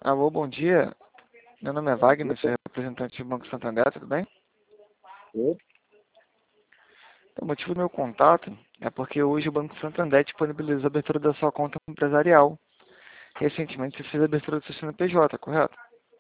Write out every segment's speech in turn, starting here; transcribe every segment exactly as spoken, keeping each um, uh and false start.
Alô, bom dia. Meu nome é Wagner, sou representante do Banco Santander, tudo bem? Eu? O motivo do meu contato é porque hoje o Banco Santander disponibiliza a abertura da sua conta empresarial. Recentemente você fez a abertura do seu C N P J, correto?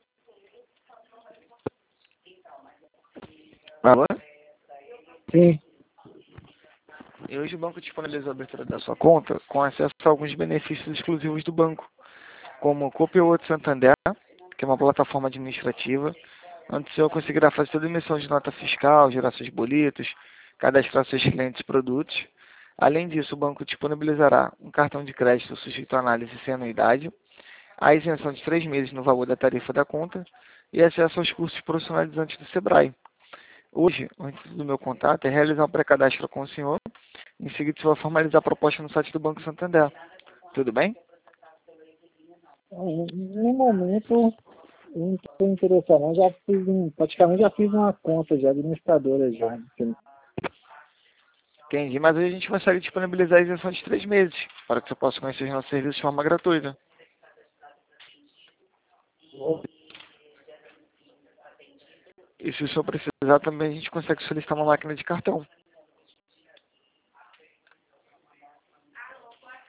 Alô? Sim. E hoje o banco disponibiliza a abertura da sua conta com acesso a alguns benefícios exclusivos do banco, como o Copilot Santander, que é uma plataforma administrativa, onde o senhor conseguirá fazer toda a emissão de nota fiscal, gerar seus boletos, cadastrar seus clientes e produtos. Além disso, o banco disponibilizará um cartão de crédito sujeito à análise sem anuidade, a isenção de três meses no valor da tarifa da conta e acesso aos cursos profissionalizantes do Sebrae. Hoje, o intuito do meu contato é realizar um pré-cadastro com o senhor. Em seguida, você vai formalizar a proposta no site do Banco Santander. Tudo bem? No momento, eu não estou interessado, não. Já fiz um, praticamente já fiz uma conta de administradora já. Entendi, mas hoje a gente consegue disponibilizar a isenção de três meses, para que você possa conhecer os nossos serviços de forma gratuita. E se o senhor precisar, também a gente consegue solicitar uma máquina de cartão.